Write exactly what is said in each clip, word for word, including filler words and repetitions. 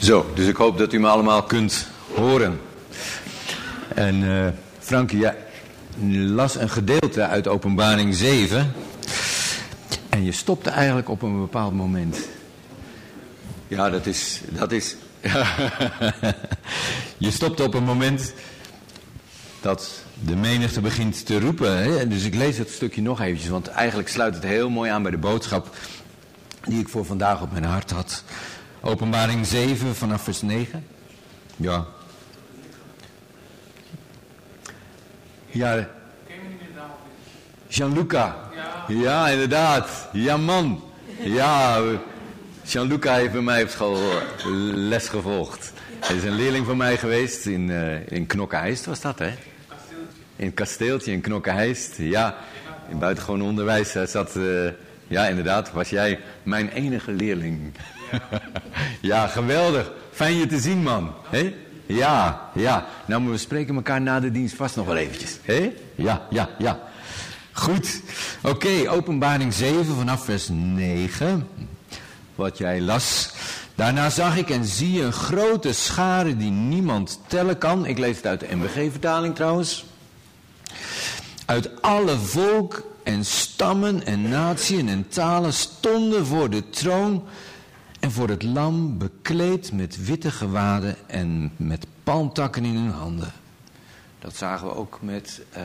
Zo, dus ik hoop dat u me allemaal kunt horen. En uh, Frankie, jij las een gedeelte uit Openbaring zeven. En je stopte eigenlijk op een bepaald moment. Ja, dat is... Dat is je stopte op een moment dat de menigte begint te roepen. Hè? Dus ik lees het stukje nog eventjes, want eigenlijk sluit het heel mooi aan bij de boodschap die ik voor vandaag op mijn hart had. Openbaring zeven vanaf vers negen. Ja. Ja. Gianluca. Ja. Ja, inderdaad. Ja, man. Ja, Gianluca heeft bij mij op school les gevolgd. Hij is een leerling van mij geweest in, uh, in Knokke-Heist, was dat, hè? In het kasteeltje in Knokke-Heist. Ja, in buitengewoon onderwijs zat... Uh, ja, inderdaad, was jij mijn enige leerling. Ja, geweldig. Fijn je te zien, man. He? Ja, ja. Nou, maar we spreken elkaar na de dienst vast nog wel eventjes. He? Ja, ja, ja. Goed. Oké, okay, Openbaring zeven vanaf vers negen. Wat jij las. Daarna zag ik en zie een grote schare die niemand tellen kan. Ik lees het uit de M B G-vertaling trouwens. Uit alle volk en stammen en natieën en talen stonden voor de troon en voor het lam, bekleed met witte gewaden en met palmtakken in hun handen. Dat zagen we ook met uh,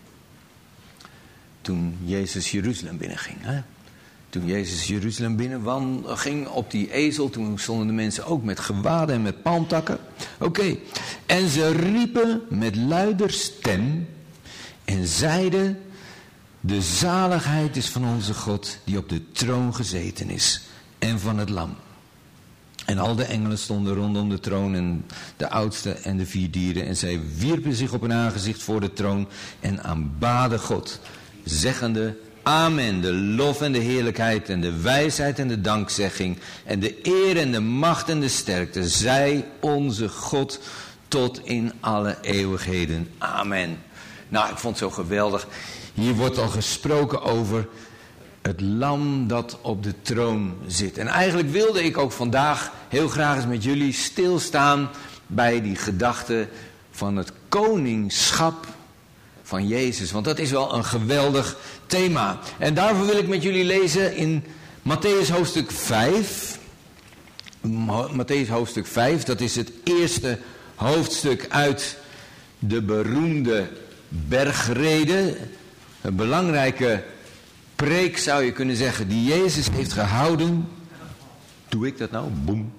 toen Jezus Jeruzalem binnenging. Hè? Toen Jezus Jeruzalem binnen ging op die ezel, toen stonden de mensen ook met gewaden en met palmtakken. Oké, okay. En ze riepen met luider stem en zeiden: de zaligheid is van onze God die op de troon gezeten is en van het lam. En al de engelen stonden rondom de troon en de oudste en de vier dieren. En zij wierpen zich op hun aangezicht voor de troon en aanbaden God, zeggende: amen, de lof en de heerlijkheid en de wijsheid en de dankzegging en de eer en de macht en de sterkte, zij onze God tot in alle eeuwigheden. Amen. Nou, ik vond het zo geweldig. Hier wordt al gesproken over het lam dat op de troon zit. En eigenlijk wilde ik ook vandaag heel graag eens met jullie stilstaan bij die gedachte van het koningschap van Jezus. Want dat is wel een geweldig thema. En daarvoor wil ik met jullie lezen in Mattheüs hoofdstuk vijf. Mattheüs hoofdstuk vijf, dat is het eerste hoofdstuk uit de beroemde bergrede. Een belangrijke preek zou je kunnen zeggen die Jezus heeft gehouden. Doe ik dat nou? Boem.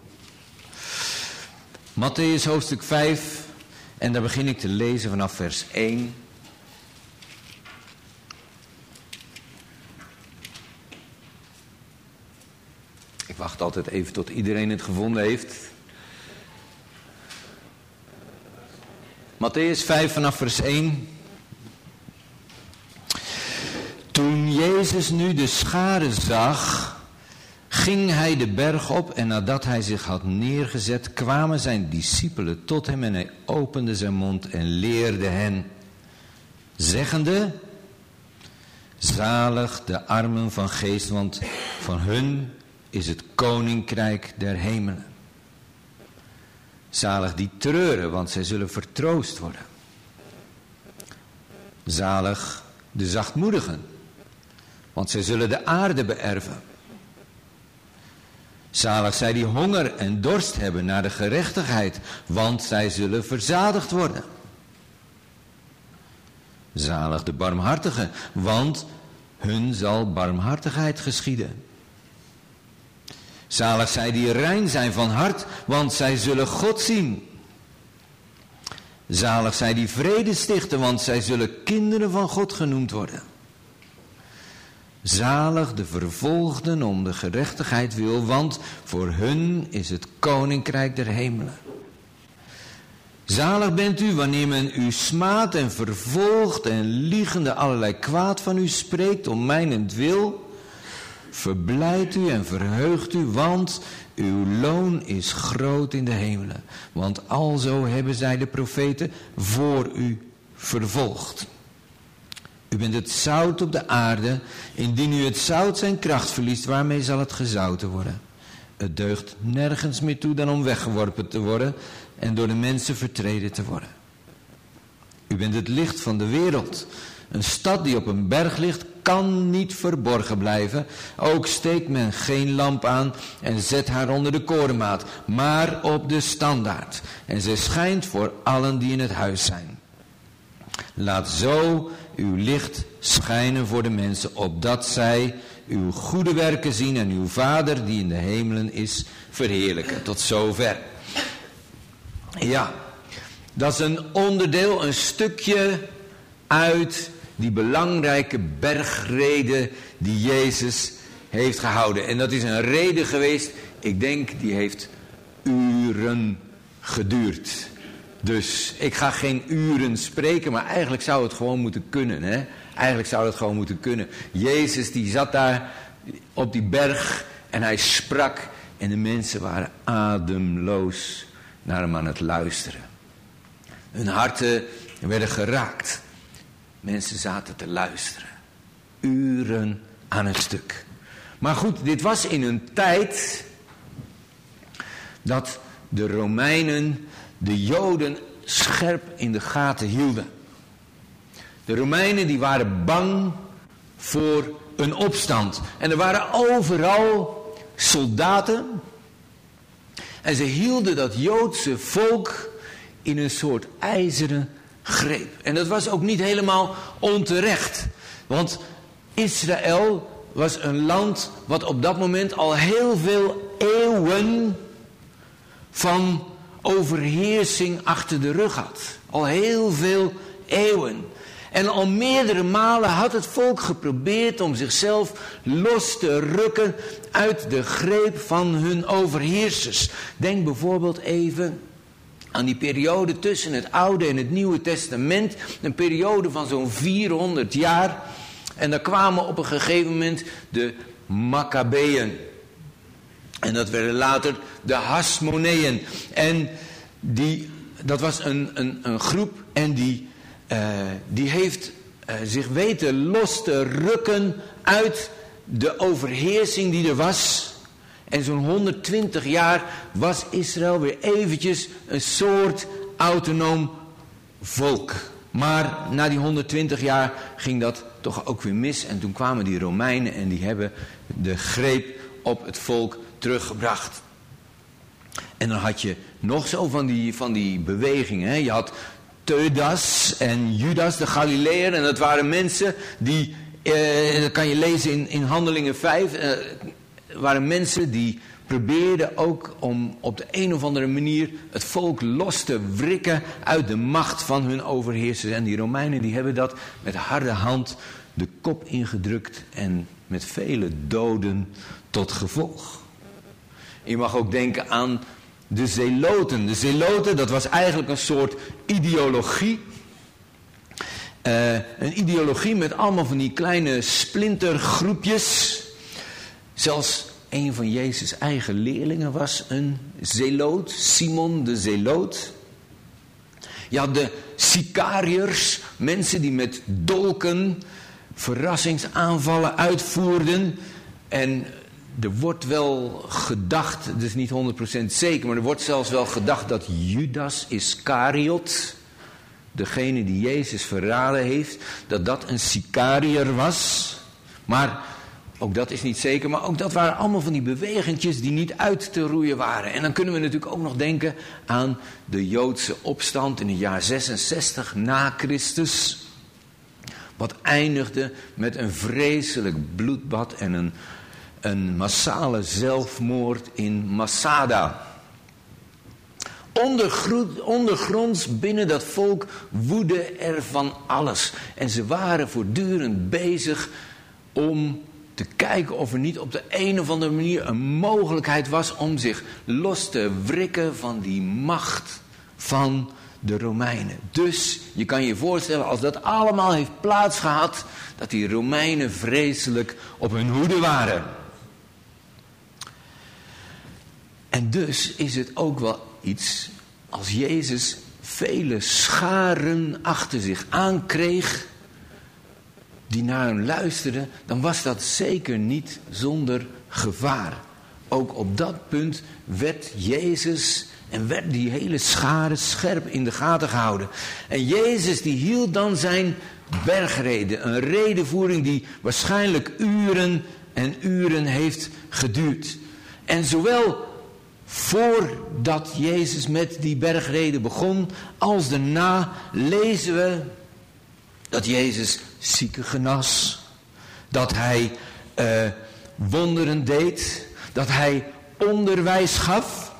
Mattheüs hoofdstuk vijf. En daar begin ik te lezen vanaf vers één. Ik wacht altijd even tot iedereen het gevonden heeft. Mattheüs vijf vanaf vers één. Toen Jezus nu de schare zag, ging hij de berg op en nadat hij zich had neergezet, kwamen zijn discipelen tot hem en hij opende zijn mond en leerde hen, zeggende: zalig de armen van geest, want van hun is het koninkrijk der hemelen. Zalig die treuren, want zij zullen vertroost worden. Zalig de zachtmoedigen, want zij zullen de aarde beërven. Zalig zij die honger en dorst hebben naar de gerechtigheid, want zij zullen verzadigd worden. Zalig de barmhartigen, want hun zal barmhartigheid geschieden. Zalig zij die rein zijn van hart, want zij zullen God zien. Zalig zij die vrede stichten, want zij zullen kinderen van God genoemd worden. Zalig de vervolgden om de gerechtigheid wil, want voor hun is het koninkrijk der hemelen. Zalig bent u wanneer men u smaadt en vervolgt en liegende allerlei kwaad van u spreekt om mijnentwil. Verblijd u en verheugt u, want uw loon is groot in de hemelen. Want alzo hebben zij de profeten voor u vervolgd. U bent het zout op de aarde. Indien u het zout zijn kracht verliest, waarmee zal het gezouten worden? Het deugt nergens meer toe dan om weggeworpen te worden en door de mensen vertreden te worden. U bent het licht van de wereld. Een stad die op een berg ligt kan niet verborgen blijven. Ook steekt men geen lamp aan en zet haar onder de korenmaat, maar op de standaard. En zij schijnt voor allen die in het huis zijn. Laat zo uw licht schijnen voor de mensen, opdat zij uw goede werken zien en uw Vader die in de hemelen is verheerlijken. Tot zover. Ja, dat is een onderdeel, een stukje uit die belangrijke bergrede die Jezus heeft gehouden. En dat is een rede geweest, ik denk die heeft uren geduurd. Dus ik ga geen uren spreken, maar eigenlijk zou het gewoon moeten kunnen. Hè? Eigenlijk zou het gewoon moeten kunnen. Jezus die zat daar op die berg en hij sprak en de mensen waren ademloos naar hem aan het luisteren. Hun harten werden geraakt. Mensen zaten te luisteren. Uren aan een stuk. Maar goed, dit was in een tijd dat de Romeinen de Joden scherp in de gaten hielden. De Romeinen die waren bang voor een opstand. En er waren overal soldaten. En ze hielden dat Joodse volk in een soort ijzeren greep. En dat was ook niet helemaal onterecht. Want Israël was een land wat op dat moment al heel veel eeuwen van overheersing achter de rug had. Al heel veel eeuwen. En al meerdere malen had het volk geprobeerd om zichzelf los te rukken uit de greep van hun overheersers. Denk bijvoorbeeld even aan die periode tussen het Oude en het Nieuwe Testament. Een periode van zo'n vierhonderd jaar. En daar kwamen op een gegeven moment de Maccabeeën. En dat werden later de Hasmoneeën. En die, dat was een, een, een groep en die, uh, die heeft uh, zich weten los te rukken uit de overheersing die er was. En zo'n honderdtwintig jaar was Israël weer eventjes een soort autonoom volk. Maar na die honderdtwintig jaar ging dat toch ook weer mis. En toen kwamen die Romeinen en die hebben de greep op het volk teruggebracht. En dan had je nog zo van die, van die bewegingen. Hè? Je had Teudas en Judas, de Galileër. En dat waren mensen die, eh, dat kan je lezen in, in Handelingen vijf. Eh, waren mensen die probeerden ook om op de een of andere manier het volk los te wrikken uit de macht van hun overheersers. En die Romeinen die hebben dat met harde hand de kop ingedrukt en met vele doden tot gevolg. Je mag ook denken aan de Zeloten. De Zeloten, dat was eigenlijk een soort ideologie. Uh, een ideologie met allemaal van die kleine splintergroepjes. Zelfs een van Jezus' eigen leerlingen was een Zeloot, Simon de Zeloot. Je had de Sicariërs, mensen die met dolken verrassingsaanvallen uitvoerden. En er wordt wel gedacht, het is niet honderd procent zeker, maar er wordt zelfs wel gedacht dat Judas Iscariot, degene die Jezus verraden heeft, dat dat een Sicariër was. Maar ook dat is niet zeker, maar ook dat waren allemaal van die bewegingjes die niet uit te roeien waren. En dan kunnen we natuurlijk ook nog denken aan de Joodse opstand in het jaar zesenzestig na Christus. Wat eindigde met een vreselijk bloedbad en een, een massale zelfmoord in Masada. Ondergronds binnen dat volk woedde er van alles. En ze waren voortdurend bezig om te kijken of er niet op de een of andere manier een mogelijkheid was om zich los te wrikken van die macht van de Romeinen. Dus je kan je voorstellen, als dat allemaal heeft plaatsgehad, dat die Romeinen vreselijk op hun hoede waren. En dus is het ook wel iets, als Jezus vele scharen achter zich aankreeg die naar hem luisterden, dan was dat zeker niet zonder gevaar. ook op dat punt werd Jezus en werd die hele schare scherp in de gaten gehouden. En Jezus die hield dan zijn bergrede. Een redevoering die waarschijnlijk uren en uren heeft geduurd. En zowel voordat Jezus met die bergrede begon, als daarna lezen we dat Jezus zieken genas. Dat hij uh, wonderen deed. Dat hij onderwijs gaf.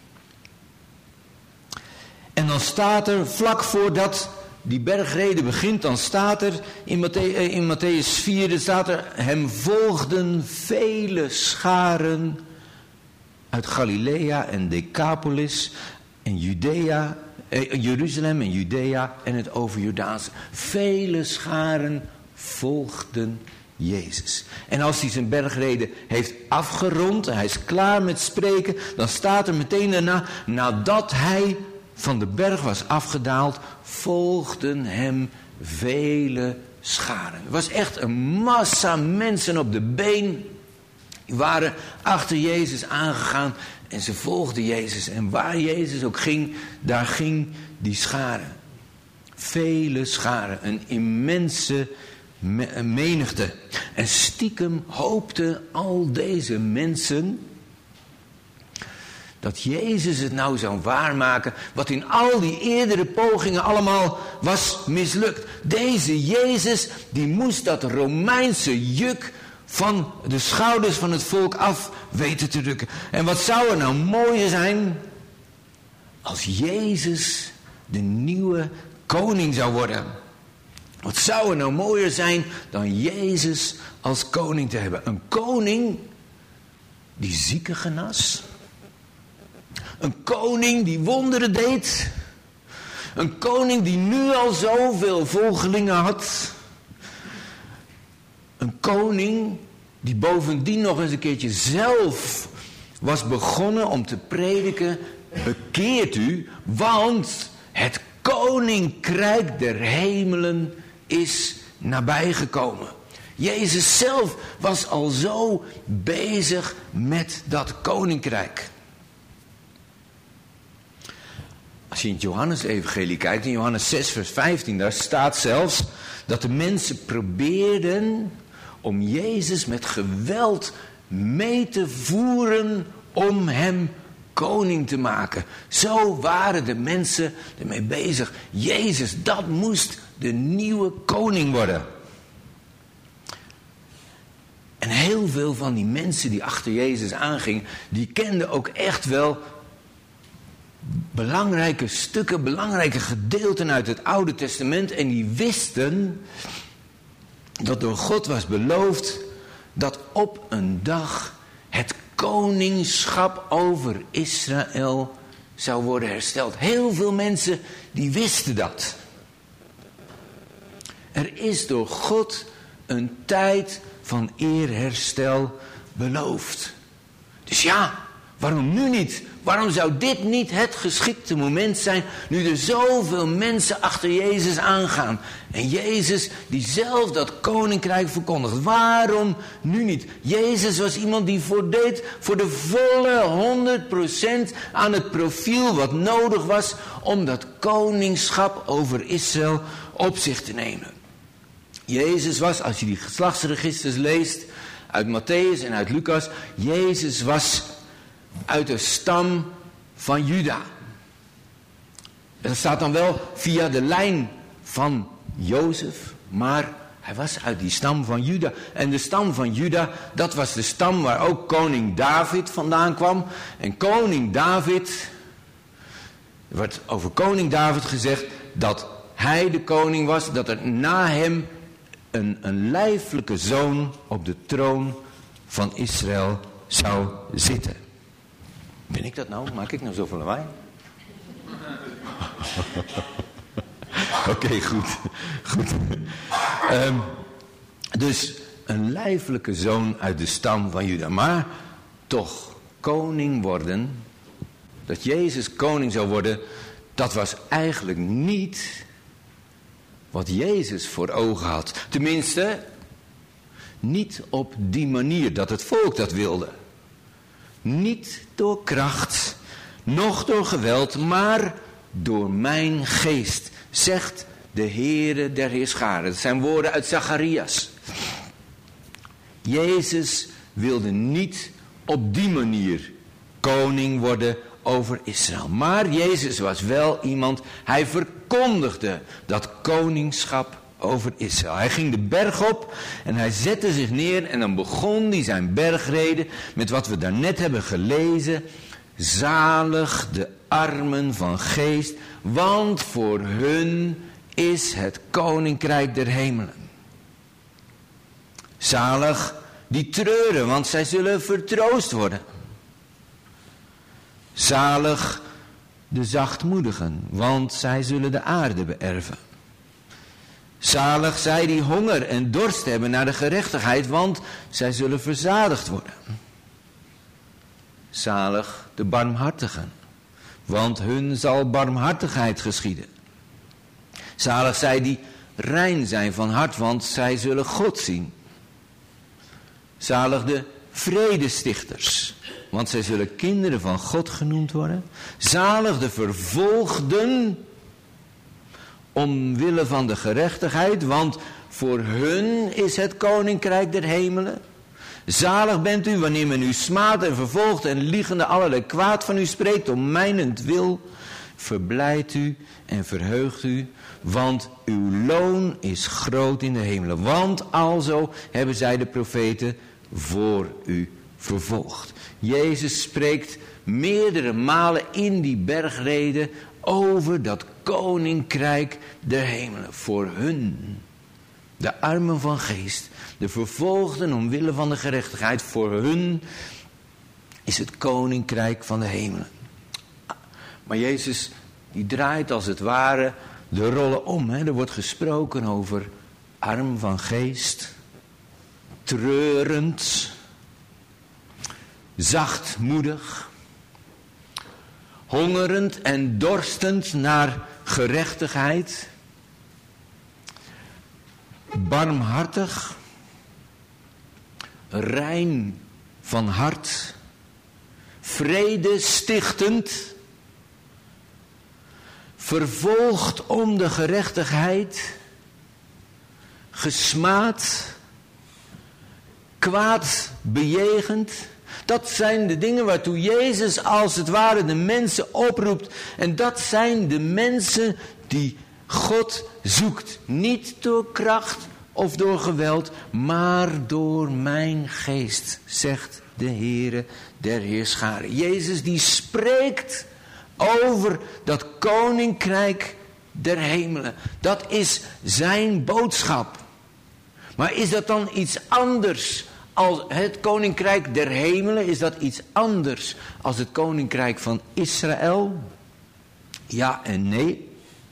En dan staat er, vlak voordat die bergrede begint, dan staat er in, Matthäus, in Matthäus vier, staat er, hem volgden vele scharen uit Galilea en Decapolis en Judea, eh, Jeruzalem en Judea en het overjordaanse. Vele scharen volgden Jezus. En als hij zijn bergrede heeft afgerond en hij is klaar met spreken, dan staat er meteen daarna, nadat hij van de berg was afgedaald, volgden hem vele scharen. Er was echt een massa mensen op de been. Die waren achter Jezus aangegaan en ze volgden Jezus. En waar Jezus ook ging, daar ging die scharen. Vele scharen, een immense menigte. En stiekem hoopten al deze mensen dat Jezus het nou zou waarmaken wat in al die eerdere pogingen allemaal was mislukt. Deze Jezus, die moest dat Romeinse juk van de schouders van het volk af weten te drukken. En wat zou er nou mooier zijn als Jezus de nieuwe koning zou worden? Wat zou er nou mooier zijn dan Jezus als koning te hebben? Een koning die zieken genas. Een koning die wonderen deed. Een koning die nu al zoveel volgelingen had. Een koning die bovendien nog eens een keertje zelf was begonnen om te prediken. Bekeert u, want het koninkrijk der hemelen is nabijgekomen. Jezus zelf was al zo bezig met dat koninkrijk. Als je in het Johannes-evangelie kijkt, in Johannes zes vers vijftien, daar staat zelfs dat de mensen probeerden om Jezus met geweld mee te voeren om hem koning te maken. Zo waren de mensen ermee bezig. Jezus, dat moest de nieuwe koning worden. En heel veel van die mensen die achter Jezus aangingen, die kenden ook echt wel belangrijke stukken, belangrijke gedeelten uit het Oude Testament. En die wisten dat door God was beloofd dat op een dag het koningschap over Israël zou worden hersteld. Heel veel mensen die wisten dat. Er is door God een tijd van eerherstel beloofd. Dus ja, waarom nu niet? Waarom zou dit niet het geschikte moment zijn, nu er zoveel mensen achter Jezus aangaan? En Jezus die zelf dat koninkrijk verkondigt. Waarom nu niet? Jezus was iemand die voordeed voor de volle honderd procent aan het profiel wat nodig was om dat koningschap over Israël op zich te nemen. Jezus was, als je die geslachtsregisters leest, uit Matthäus en uit Lucas, Jezus was uit de stam van Juda. Dat staat dan wel via de lijn van Jozef, maar hij was uit die stam van Juda. En de stam van Juda, dat was de stam waar ook koning David vandaan kwam. En koning David, er wordt over koning David gezegd dat hij de koning was, dat er na hem een, een lijfelijke zoon op de troon van Israël zou zitten. Ben ik dat nou? Maak ik nou zoveel lawaai? Oké, okay, goed. goed. Um, dus een lijfelijke zoon uit de stam van Juda. Maar toch koning worden, dat Jezus koning zou worden, dat was eigenlijk niet wat Jezus voor ogen had. Tenminste, niet op die manier dat het volk dat wilde. niet door kracht, noch door geweld, maar door mijn geest, zegt de Heere der Heerscharen. Dat zijn woorden uit Zacharias. Jezus wilde niet op die manier koning worden over Israël. Maar Jezus was wel iemand, hij verkondigde dat koningschap over Israël. Hij ging de berg op en hij zette zich neer en dan begon hij zijn bergrede met wat we daarnet hebben gelezen. Zalig de armen van geest, want voor hun is het koninkrijk der hemelen. Zalig die treuren, want zij zullen vertroost worden. Zalig de zachtmoedigen, want zij zullen de aarde beërven. Zalig zij die honger en dorst hebben naar de gerechtigheid, want zij zullen verzadigd worden. Zalig de barmhartigen, want hun zal barmhartigheid geschieden. Zalig zij die rein zijn van hart, want zij zullen God zien. Zalig de vredestichters, want zij zullen kinderen van God genoemd worden. Zalig de vervolgden omwille van de gerechtigheid, want voor hun is het koninkrijk der hemelen. Zalig bent u wanneer men u smaadt en vervolgt en liegende allerlei kwaad van u spreekt om mijnentwil. Verblijdt u en verheugt u, want uw loon is groot in de hemelen. Want alzo hebben zij de profeten voor u vervolgd. Jezus spreekt meerdere malen in die bergrede over dat koninkrijk der hemelen. Voor hun, de armen van geest, de vervolgden omwille van de gerechtigheid, voor hun is het koninkrijk van de hemelen. Maar Jezus die draait als het ware de rollen om. Hè? Er wordt gesproken over arm van geest, treurend, zachtmoedig, hongerend en dorstend naar gerechtigheid, barmhartig, rein van hart, vrede stichtend, vervolgd om de gerechtigheid, gesmaad, kwaad bejegend. Dat zijn de dingen waartoe Jezus als het ware de mensen oproept. En dat zijn de mensen die God zoekt. Niet door kracht of door geweld, maar door mijn geest, zegt de Heere der Heerscharen. Jezus die spreekt over dat koninkrijk der hemelen. Dat is zijn boodschap. Maar is dat dan iets anders als het koninkrijk der hemelen? Is dat iets anders als het koninkrijk van Israël? Ja en nee.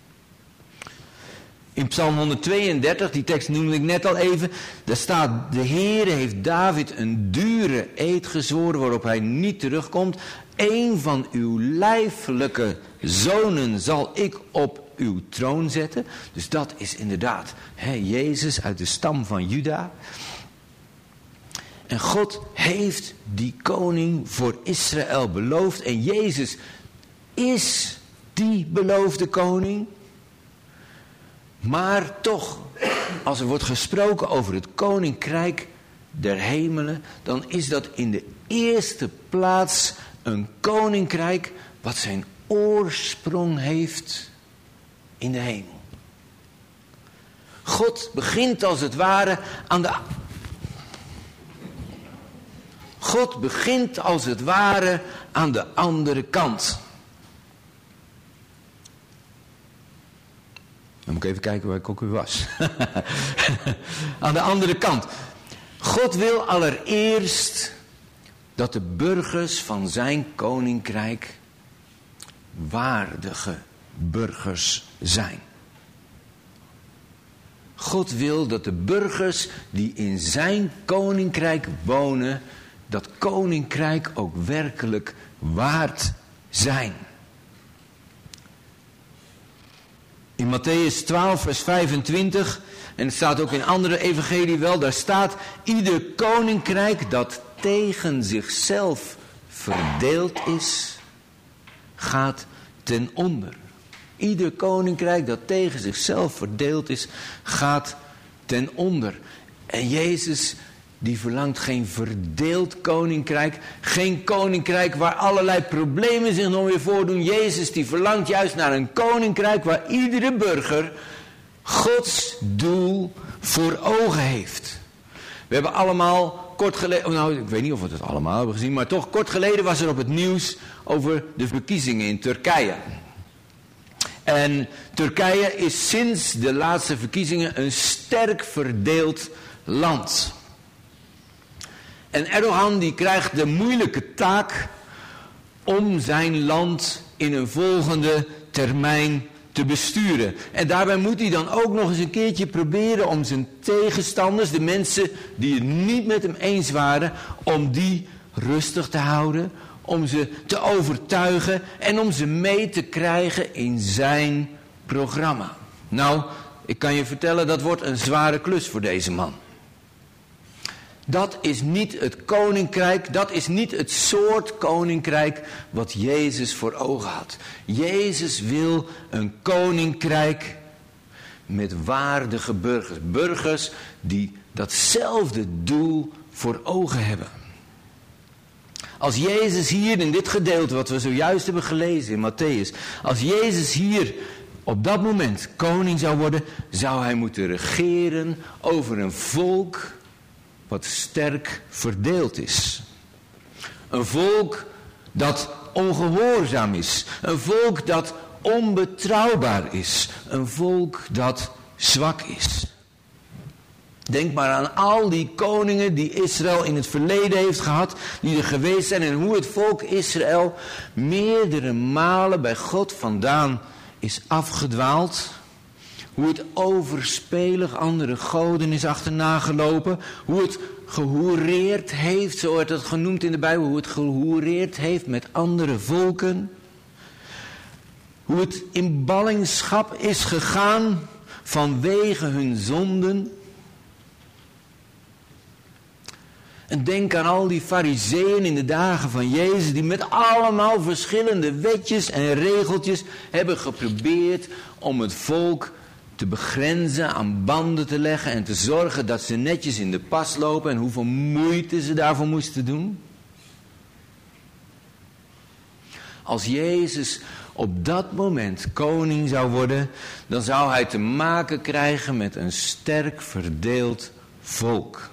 In Psalm honderdtweeëndertig, die tekst noemde ik net al even, daar staat: de Heere heeft David een dure eed gezworen waarop hij niet terugkomt. Een van uw lijfelijke zonen zal ik op uw troon zetten. Dus dat is inderdaad hè, Jezus uit de stam van Juda. En God heeft die koning voor Israël beloofd. En Jezus is die beloofde koning. Maar toch, als er wordt gesproken over het koninkrijk der hemelen, dan is dat in de eerste plaats een koninkrijk wat zijn oorsprong heeft in de hemel. God begint als het ware aan de... God begint als het ware aan de andere kant. Dan moet ik even kijken waar ik ook weer was. Aan de andere kant. God wil allereerst dat de burgers van zijn koninkrijk waardige burgers zijn. God wil dat de burgers die in zijn koninkrijk wonen, dat koninkrijk ook werkelijk waard zijn. In Mattheüs twaalf vers vijfentwintig, en het staat ook in andere evangelie wel, daar staat: ieder koninkrijk dat tegen zichzelf verdeeld is, gaat ten onder. Ieder koninkrijk dat tegen zichzelf verdeeld is, gaat ten onder. En Jezus, die verlangt geen verdeeld koninkrijk. Geen koninkrijk waar allerlei problemen zich nog weer voordoen. Jezus, die verlangt juist naar een koninkrijk waar iedere burger Gods doel voor ogen heeft. We hebben allemaal kort geleden, nou ik weet niet of we het allemaal hebben gezien, maar toch kort geleden was er op het nieuws over de verkiezingen in Turkije. En Turkije is sinds de laatste verkiezingen een sterk verdeeld land. En Erdogan die krijgt de moeilijke taak om zijn land in een volgende termijn te besturen. En daarbij moet hij dan ook nog eens een keertje proberen om zijn tegenstanders, de mensen die het niet met hem eens waren, om die rustig te houden, om ze te overtuigen en om ze mee te krijgen in zijn programma. Nou, ik kan je vertellen, dat wordt een zware klus voor deze man. Dat is niet het koninkrijk, dat is niet het soort koninkrijk wat Jezus voor ogen had. Jezus wil een koninkrijk met waardige burgers. Burgers die datzelfde doel voor ogen hebben. Als Jezus hier in dit gedeelte wat we zojuist hebben gelezen in Matthäus, als Jezus hier op dat moment koning zou worden, zou hij moeten regeren over een volk wat sterk verdeeld is. Een volk dat ongehoorzaam is. Een volk dat onbetrouwbaar is. Een volk dat zwak is. Denk maar aan al die koningen die Israël in het verleden heeft gehad, die er geweest zijn, en hoe het volk Israël meerdere malen bij God vandaan is afgedwaald. Hoe het overspelig andere goden is achterna gelopen. Hoe het gehoereerd heeft, zo wordt het genoemd in de Bijbel. Hoe het gehoereerd heeft met andere volken. Hoe het in ballingschap is gegaan vanwege hun zonden. En denk aan al die farizeeën in de dagen van Jezus, die met allemaal verschillende wetjes en regeltjes hebben geprobeerd om het volk te begrenzen, aan banden te leggen en te zorgen dat ze netjes in de pas lopen en hoeveel moeite ze daarvoor moesten doen. Als Jezus op dat moment koning zou worden, dan zou hij te maken krijgen met een sterk verdeeld volk.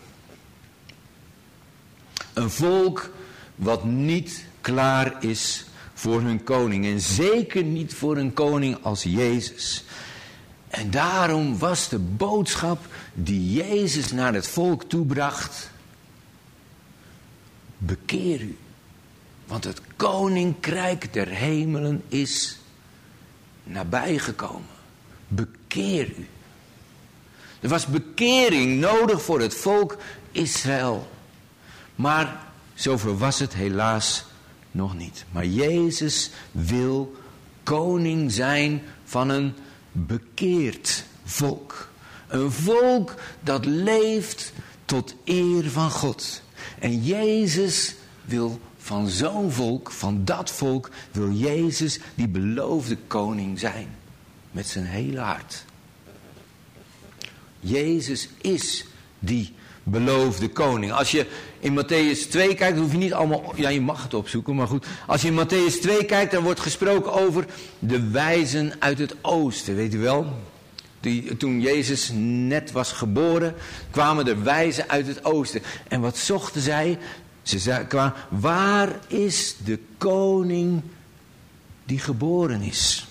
Een volk wat niet klaar is voor hun koning. En zeker niet voor een koning als Jezus. En daarom was de boodschap die Jezus naar het volk toebracht: bekeer u. Want het koninkrijk der hemelen is nabijgekomen. Bekeer u. Er was bekering nodig voor het volk Israël. Maar zover was het helaas nog niet. Maar Jezus wil koning zijn van een bekeerd volk. Een volk dat leeft tot eer van God. En Jezus wil van zo'n volk, van dat volk, wil Jezus die beloofde koning zijn. Met zijn hele hart. Jezus is die beloofde koning. Als je in Matthäus twee kijkt, dan hoef je niet allemaal, ja je mag het opzoeken, maar goed. Als je in Matthäus twee kijkt, dan wordt gesproken over de wijzen uit het oosten, weet u wel. Die, toen Jezus net was geboren, kwamen de wijzen uit het oosten. En wat zochten zij? Ze zei, kwamen, waar is de koning die geboren is?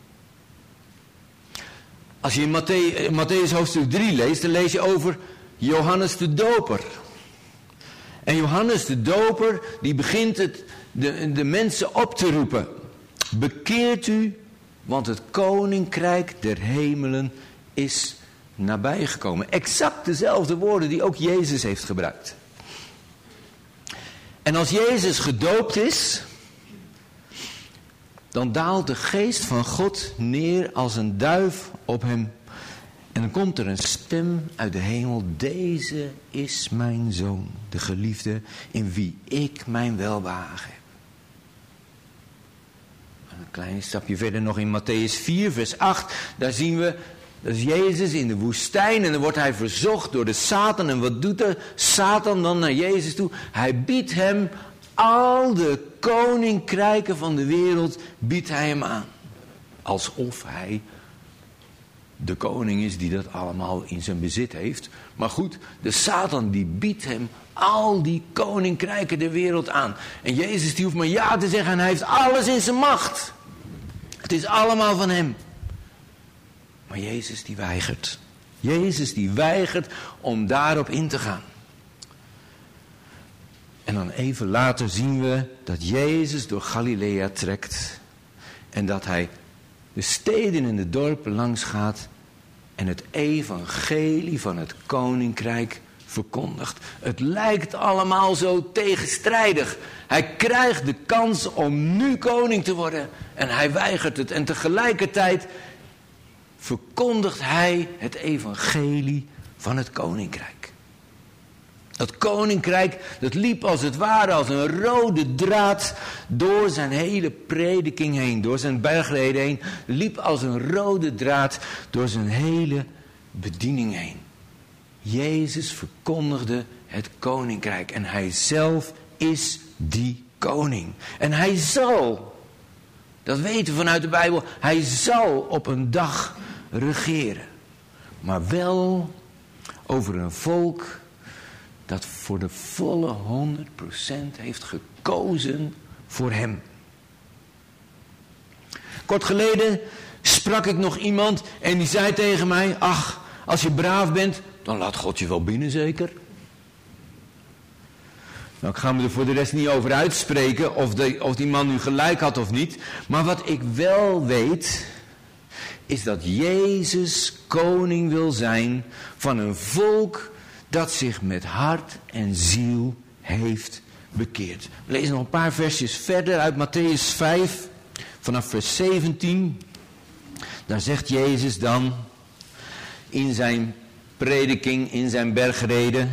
Als je in Matthäus, Matthäus hoofdstuk drie leest, dan lees je over Johannes de Doper. En Johannes de Doper, die begint het, de, de mensen op te roepen. Bekeert u, want het koninkrijk der hemelen is nabijgekomen. Exact dezelfde woorden die ook Jezus heeft gebruikt. En als Jezus gedoopt is, dan daalt de geest van God neer als een duif op hem. En dan komt er een stem uit de hemel. Deze is mijn zoon, de geliefde, in wie ik mijn welbehagen heb. klein stapje verder nog in Matthäus vier, vers acht. Daar zien we, dat is Jezus in de woestijn. En dan wordt hij verzocht door de Satan. En wat doet de Satan dan naar Jezus toe? Hij biedt hem al de koninkrijken van de wereld, biedt hij hem aan. Alsof hij de koning is die dat allemaal in zijn bezit heeft. Maar goed, de Satan die biedt hem al die koninkrijken der wereld aan. En Jezus die hoeft maar ja te zeggen en hij heeft alles in zijn macht. Het is allemaal van hem. Maar Jezus die weigert. Jezus die weigert om daarop in te gaan. En dan even later zien we dat Jezus door Galilea trekt. En dat hij de steden en de dorpen langs gaat. En het evangelie van het koninkrijk verkondigt. Het lijkt allemaal zo tegenstrijdig. Hij krijgt de kans om nu koning te worden. En hij weigert het. En tegelijkertijd verkondigt hij het evangelie van het koninkrijk. Dat koninkrijk, dat liep als het ware als een rode draad door zijn hele prediking heen, door zijn bergreden heen. Liep als een rode draad door zijn hele bediening heen. Jezus verkondigde het koninkrijk en hij zelf is die koning. En hij zal, dat weten we vanuit de Bijbel, hij zal op een dag regeren. Maar wel over een volk dat voor de volle honderd procent heeft gekozen voor hem. Kort geleden sprak ik nog iemand en die zei tegen mij, ach, als je braaf bent, dan laat God je wel binnen zeker. Nou, ik ga me er voor de rest niet over uitspreken of, de, of die man nu gelijk had of niet. Maar wat ik wel weet, is dat Jezus koning wil zijn van een volk dat zich met hart en ziel heeft bekeerd. We lezen nog een paar versjes verder uit Matthäus vijf, vanaf vers zeventien. Daar zegt Jezus dan in zijn prediking, in zijn bergreden: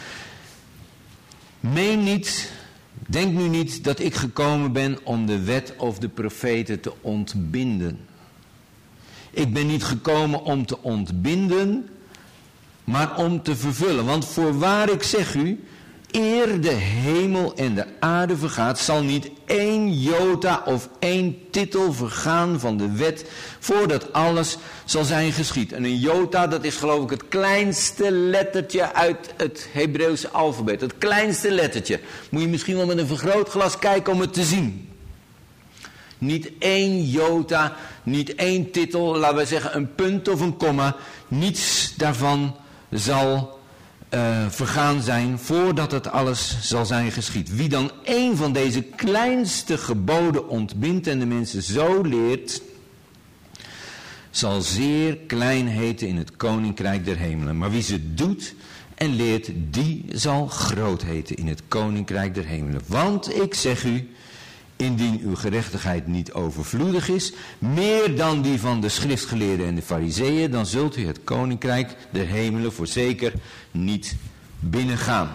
Meen niet, denk nu niet dat ik gekomen ben om de wet of de profeten te ontbinden. Ik ben niet gekomen om te ontbinden, maar om te vervullen. Want voorwaar ik zeg u, eer de hemel en de aarde vergaat, zal niet één jota of één titel vergaan van de wet, voordat alles zal zijn geschied. En een jota, dat is geloof ik het kleinste lettertje uit het Hebreeuwse alfabet. Het kleinste lettertje. Moet je misschien wel met een vergrootglas kijken om het te zien. Niet één jota, niet één titel, laten we zeggen een punt of een komma. Niets daarvan zal Uh, vergaan zijn voordat het alles zal zijn geschied. Wie dan een van deze kleinste geboden ontbindt en de mensen zo leert, zal zeer klein heten in het koninkrijk der hemelen. Maar wie ze doet en leert, die zal groot heten in het koninkrijk der hemelen. Want ik zeg u, indien uw gerechtigheid niet overvloedig is, meer dan die van de schriftgeleerden en de farizeeën, dan zult u het koninkrijk der hemelen voorzeker niet binnengaan.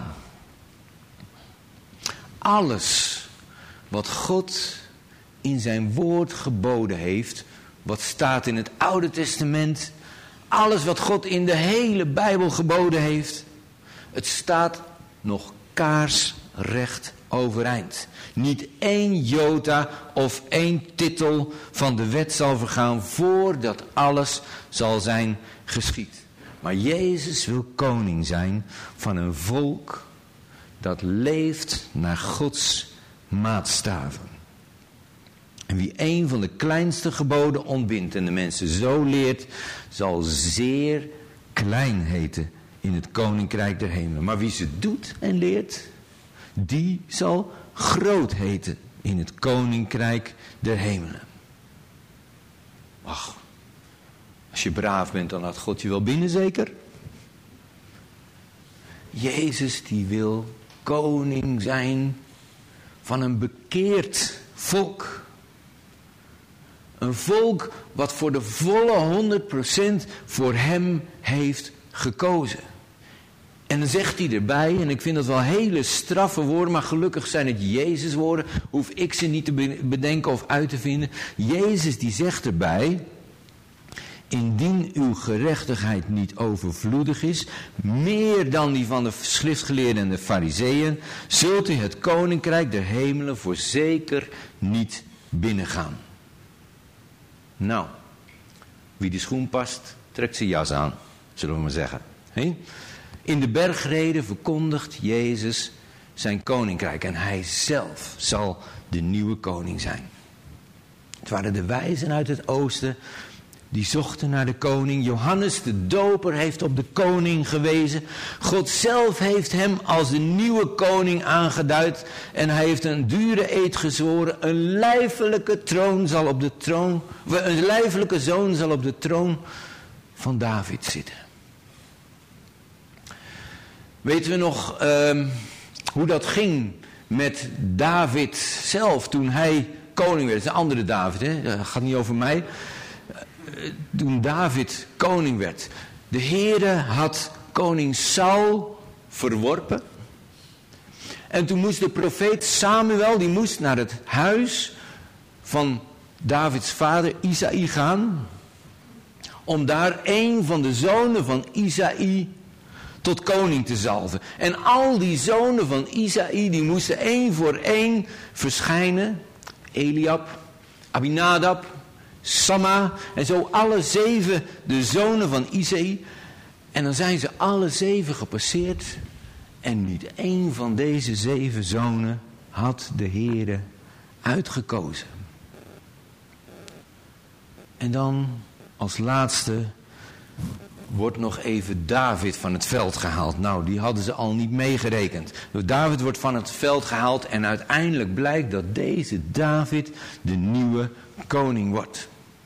Alles wat God in zijn woord geboden heeft, wat staat in het Oude Testament, alles wat God in de hele Bijbel geboden heeft, het staat nog kaarsrecht overeind. Niet één jota of één titel van de wet zal vergaan voordat alles zal zijn geschied. Maar Jezus wil koning zijn van een volk dat leeft naar Gods maatstaven. En wie een van de kleinste geboden ontbindt en de mensen zo leert, zal zeer klein heten in het koninkrijk der hemelen. Maar wie ze doet en leert, die zal groot heten in het koninkrijk der hemelen. Ach, als je braaf bent, dan laat God je wel binnen zeker. Jezus die wil koning zijn van een bekeerd volk. Een volk wat voor de volle honderd procent voor hem heeft gekozen. En dan zegt hij erbij, en ik vind dat wel hele straffe woorden, maar gelukkig zijn het Jezus woorden, hoef ik ze niet te bedenken of uit te vinden. Jezus die zegt erbij, indien uw gerechtigheid niet overvloedig is, meer dan die van de schriftgeleerden en de farizeeën, zult u het koninkrijk der hemelen voorzeker niet binnengaan. Nou, wie de schoen past, trekt zijn jas aan, zullen we maar zeggen. He? In de bergreden verkondigt Jezus zijn koninkrijk en hij zelf zal de nieuwe koning zijn. Het waren de wijzen uit het oosten die zochten naar de koning. Johannes de Doper heeft op de koning gewezen. God zelf heeft hem als de nieuwe koning aangeduid. En hij heeft een dure eed gezworen. Een lijfelijke troon zal op de troon, een lijfelijke zoon zal op de troon van David zitten. Weten we nog uh, hoe dat ging met David zelf toen hij koning werd? Het is een andere David, hè? Dat gaat niet over mij. Toen David koning werd. De Heere had koning Saul verworpen. En toen moest de profeet Samuel, die moest naar het huis van Davids vader Isaï gaan. Om daar een van de zonen van Isaï tot koning te zalven. En al die zonen van Isaï, die moesten één voor één verschijnen. Eliab, Abinadab, Samma en zo alle zeven de zonen van Isaï. En dan zijn ze alle zeven gepasseerd. En niet één van deze zeven zonen had de Heere uitgekozen. En dan als laatste wordt nog even David van het veld gehaald. Nou, die hadden ze al niet meegerekend. David wordt van het veld gehaald en uiteindelijk blijkt dat deze David de nieuwe koning wordt.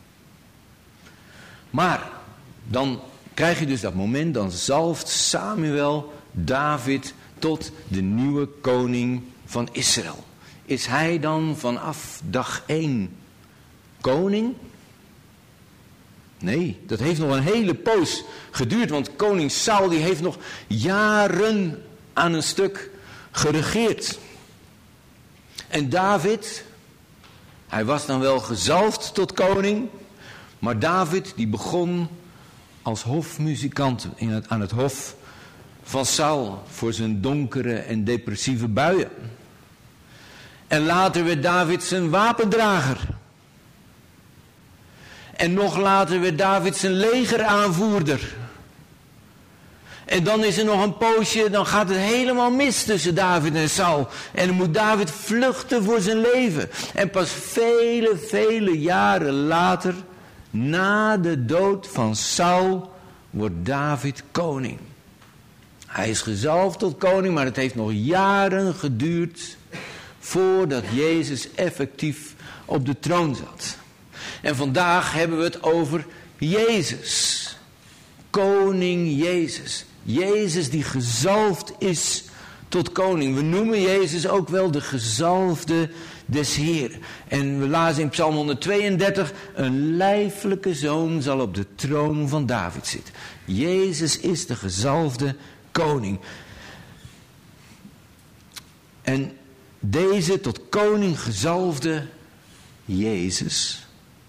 Maar dan krijg je dus dat moment, dan zalft Samuel David tot de nieuwe koning van Israël. Is hij dan vanaf dag één koning? Nee, dat heeft nog een hele poos geduurd, want koning Saul die heeft nog jaren aan een stuk geregeerd. En David, hij was dan wel gezalfd tot koning, maar David die begon als hofmuzikant in het, aan het hof van Saul voor zijn donkere en depressieve buien. En later werd David zijn wapendrager. En nog later werd David zijn legeraanvoerder. En dan is er nog een poosje, dan gaat het helemaal mis tussen David en Saul. En dan moet David vluchten voor zijn leven. En pas vele, vele jaren later, na de dood van Saul, wordt David koning. Hij is gezalfd tot koning, maar het heeft nog jaren geduurd voordat Jezus effectief op de troon zat. En vandaag hebben we het over Jezus. Koning Jezus. Jezus die gezalfd is tot koning. We noemen Jezus ook wel de gezalfde des Heeren. En we lazen in Psalm honderdtweeëndertig. Een lijfelijke zoon zal op de troon van David zitten. Jezus is de gezalfde koning. En deze tot koning gezalfde Jezus,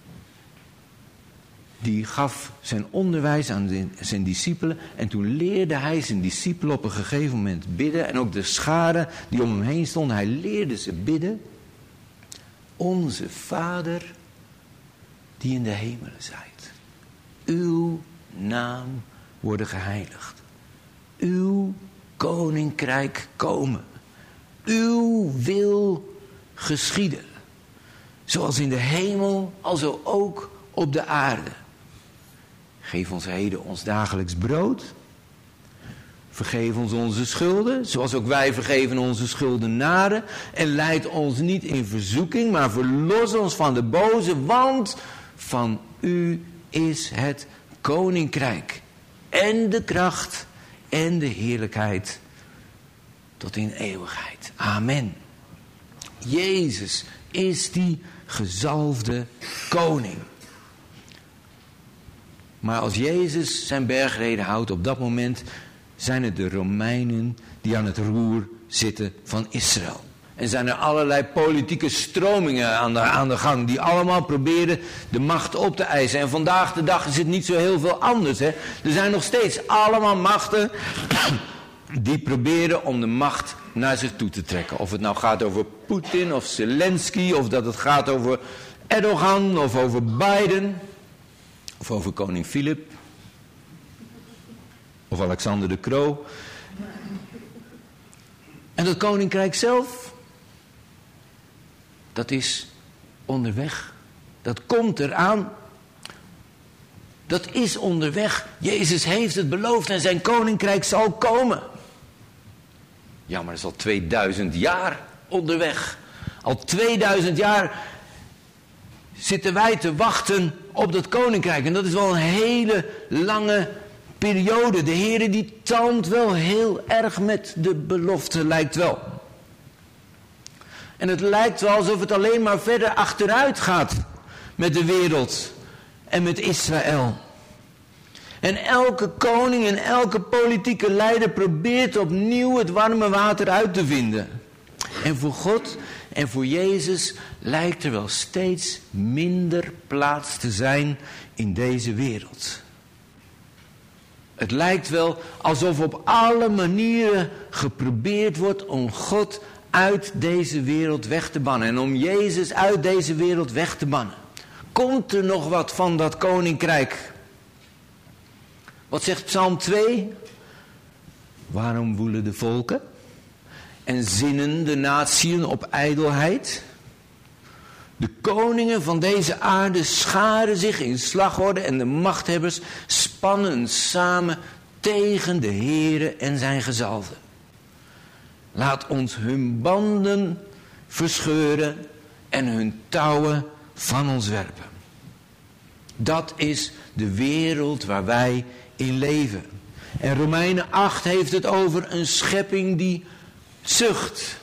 die gaf zijn onderwijs aan de, zijn discipelen. En toen leerde hij zijn discipelen op een gegeven moment bidden. En ook de scharen die om hem heen stonden. Hij leerde ze bidden. Onze Vader die in de hemelen zijt. Uw naam worden geheiligd. Uw koninkrijk komen. Uw wil geschieden. Zoals in de hemel, alzo ook op de aarde. Geef ons heden ons dagelijks brood. Vergeef ons onze schulden, zoals ook wij vergeven onze schuldenaren. En leid ons niet in verzoeking, maar verlos ons van de boze. Want van u is het koninkrijk. En de kracht en de heerlijkheid tot in eeuwigheid. Amen. Jezus is die gezalfde koning. Maar als Jezus zijn bergreden houdt, op dat moment zijn het de Romeinen die aan het roer zitten van Israël. En zijn er allerlei politieke stromingen aan de, aan de gang die allemaal proberen de macht op te eisen. En vandaag de dag is het niet zo heel veel anders. Hè? Er zijn nog steeds allemaal machten die proberen om de macht naar zich toe te trekken. Of het nou gaat over Poetin of Zelensky, of dat het gaat over Erdogan of over Biden. Of over koning Filip. Of Alexander de Croo. En dat koninkrijk zelf, dat is onderweg. Dat komt eraan. Dat is onderweg. Jezus heeft het beloofd en zijn koninkrijk zal komen. Ja, maar dat is al tweeduizend jaar onderweg. Al tweeduizend jaar zitten wij te wachten op dat koninkrijk. En dat is wel een hele lange periode. De Heere die talmt wel heel erg met de belofte, lijkt wel. En het lijkt wel alsof het alleen maar verder achteruit gaat met de wereld en met Israël. En elke koning en elke politieke leider probeert opnieuw het warme water uit te vinden. En voor God en voor Jezus lijkt er wel steeds minder plaats te zijn in deze wereld. Het lijkt wel alsof op alle manieren geprobeerd wordt om God uit deze wereld weg te bannen. En om Jezus uit deze wereld weg te bannen. Komt er nog wat van dat koninkrijk? Wat zegt Psalm twee? Waarom woelen de volken? En zinnen de natieën op ijdelheid? De koningen van deze aarde scharen zich in slagorde en de machthebbers spannen samen tegen de Heere en zijn gezalfde. Laat ons hun banden verscheuren en hun touwen van ons werpen. Dat is de wereld waar wij in leven. En Romeinen acht heeft het over een schepping die zucht.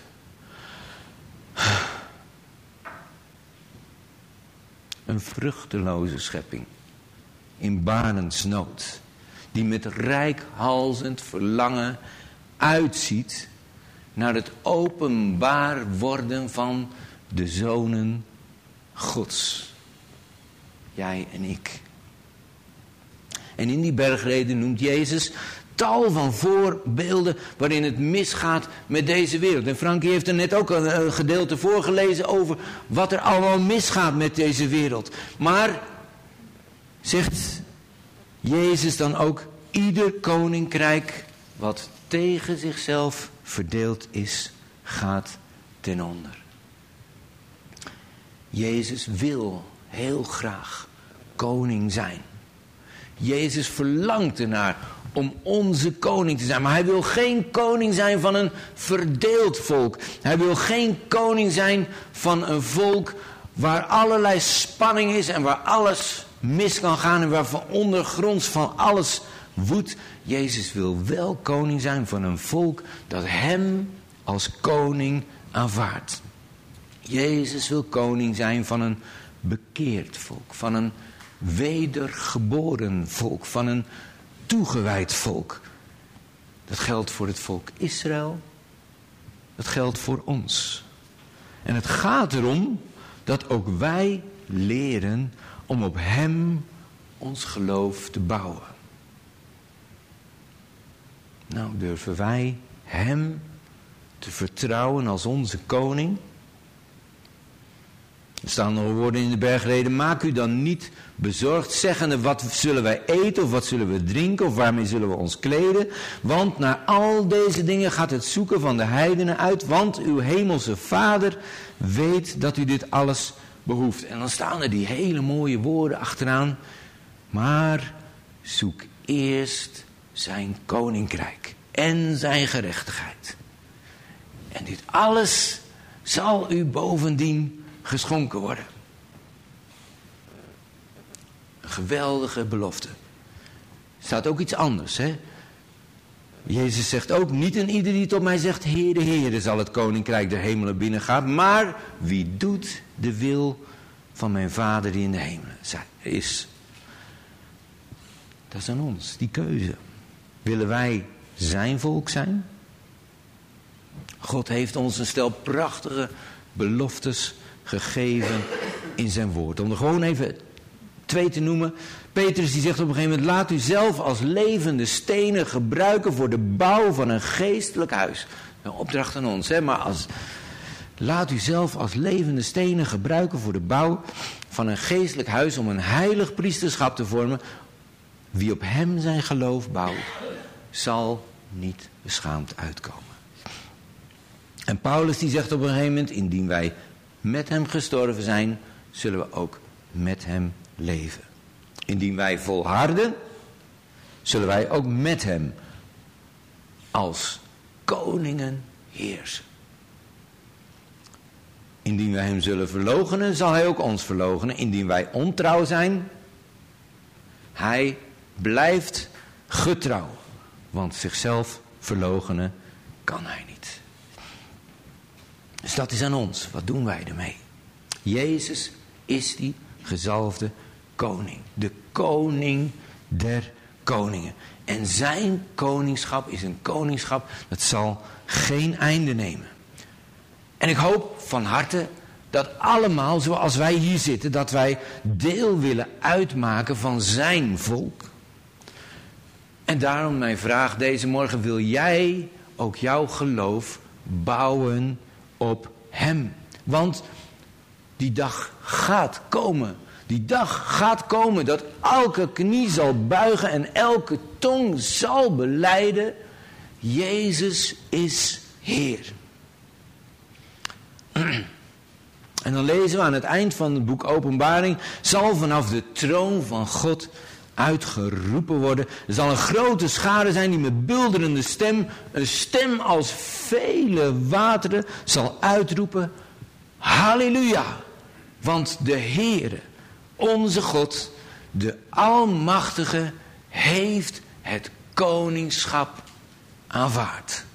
Een vruchteloze schepping. In barensnood. Die met reikhalzend verlangen uitziet naar het openbaar worden van de zonen Gods. Jij en ik. En in die bergreden noemt Jezus tal van voorbeelden waarin het misgaat met deze wereld. En Frankie heeft er net ook een gedeelte voorgelezen over wat er allemaal misgaat met deze wereld. Maar, zegt Jezus dan ook, ieder koninkrijk wat tegen zichzelf verdeeld is, gaat ten onder. Jezus wil heel graag koning zijn. Jezus verlangt ernaar om onze koning te zijn. Maar hij wil geen koning zijn van een verdeeld volk. Hij wil geen koning zijn van een volk waar allerlei spanning is en waar alles mis kan gaan en waar van ondergronds van alles woedt. Jezus wil wel koning zijn van een volk dat hem als koning aanvaardt. Jezus wil koning zijn van een bekeerd volk, van een wedergeboren volk, van een toegewijd volk. Dat geldt voor het volk Israël, dat geldt voor ons. En het gaat erom dat ook wij leren om op hem ons geloof te bouwen. Nou, durven wij hem te vertrouwen als onze koning? Er staan nog woorden in de bergreden. Maak u dan niet bezorgd, zeggende, wat zullen wij eten of wat zullen we drinken of waarmee zullen we ons kleden? Want naar al deze dingen gaat het zoeken van de heidenen uit, want uw hemelse Vader weet dat u dit alles behoeft. En dan staan er die hele mooie woorden achteraan. Maar zoek eerst zijn koninkrijk en zijn gerechtigheid. En dit alles zal u bovendien geschonken worden. Een geweldige belofte. Er staat ook iets anders, hè? Jezus zegt ook, niet een ieder die tot mij zegt, Heere, Heere, zal het koninkrijk der hemelen binnengaan, maar wie doet de wil van mijn Vader die in de hemelen is. Dat is aan ons, die keuze. Willen wij zijn volk zijn? God heeft ons een stel prachtige beloftes gegeven in zijn woord. Om er gewoon even twee te noemen. Petrus die zegt op een gegeven moment: laat u zelf als levende stenen gebruiken voor de bouw van een geestelijk huis. Een opdracht aan ons, hè? Maar als, laat u zelf als levende stenen gebruiken voor de bouw van een geestelijk huis, om een heilig priesterschap te vormen. Wie op hem zijn geloof bouwt, zal niet beschaamd uitkomen. En Paulus die zegt op een gegeven moment: indien wij met hem gestorven zijn, zullen we ook met hem leven. Indien wij volharden, zullen wij ook met hem als koningen heersen. Indien wij hem zullen verloochenen, zal hij ook ons verloochenen. Indien wij ontrouw zijn, hij blijft getrouw. Want zichzelf verloochenen kan hij niet. Dus dat is aan ons. Wat doen wij ermee? Jezus is die gezalfde koning. De koning der koningen. En zijn koningschap is een koningschap dat zal geen einde nemen. En ik hoop van harte dat allemaal, zoals wij hier zitten, dat wij deel willen uitmaken van zijn volk. En daarom mijn vraag deze morgen: wil jij ook jouw geloof bouwen op hem? Want die dag gaat komen. Die dag gaat komen dat elke knie zal buigen en elke tong zal belijden: Jezus is Heer. En dan lezen we aan het eind van het boek Openbaring: zal vanaf de troon van God uitgeroepen worden. Er zal een grote schare zijn die met bulderende stem, een stem als vele wateren, zal uitroepen: Halleluja! Want de Heere, onze God, de Almachtige, heeft het koningschap aanvaard.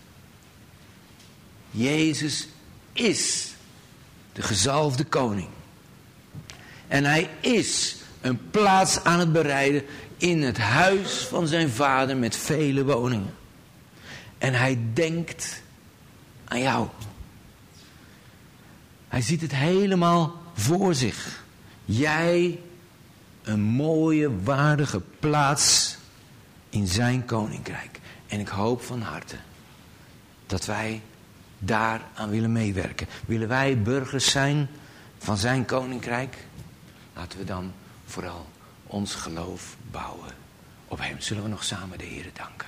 Jezus is de gezalfde koning. En hij is een plaats aan het bereiden in het huis van zijn vader met vele woningen. En hij denkt aan jou. Hij ziet het helemaal voor zich. Jij een mooie, waardige plaats in zijn koninkrijk. En ik hoop van harte dat wij daaraan willen meewerken. Willen wij burgers zijn van zijn koninkrijk? Laten we dan vooral ons geloof bouwen op hem. Zullen we nog samen de Heere danken.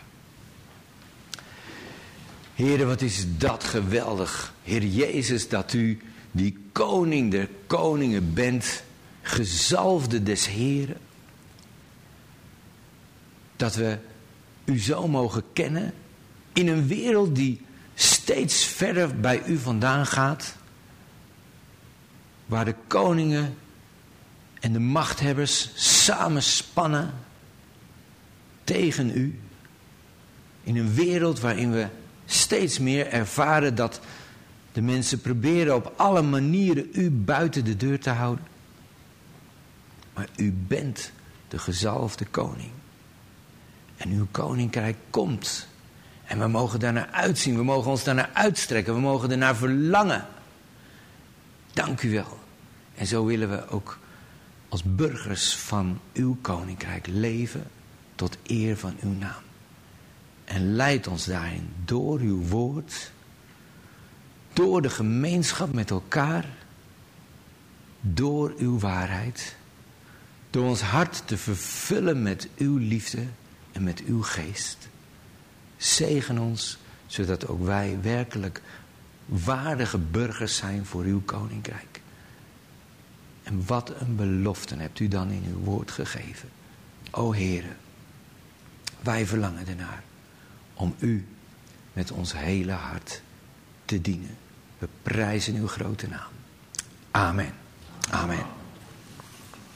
Heere, wat is dat geweldig. Heer Jezus, dat u die koning der koningen bent, gezalfde des Heren. Dat we u zo mogen kennen in een wereld die steeds verder bij u vandaan gaat. Waar de koningen en de machthebbers samenspannen tegen u. In een wereld waarin we steeds meer ervaren dat de mensen proberen op alle manieren u buiten de deur te houden. Maar u bent de gezalfde koning. En uw koninkrijk komt. En we mogen daarnaar uitzien. We mogen ons daarnaar uitstrekken. We mogen ernaar verlangen. Dank u wel. En zo willen we ook als burgers van uw koninkrijk leven tot eer van uw naam. En leid ons daarin door uw woord, door de gemeenschap met elkaar, door uw waarheid, door ons hart te vervullen met uw liefde en met uw geest. Zegen ons, zodat ook wij werkelijk waardige burgers zijn voor uw koninkrijk. En wat een belofte hebt u dan in uw woord gegeven. O Heere, wij verlangen ernaar om u met ons hele hart te dienen. We prijzen uw grote naam. Amen. Amen.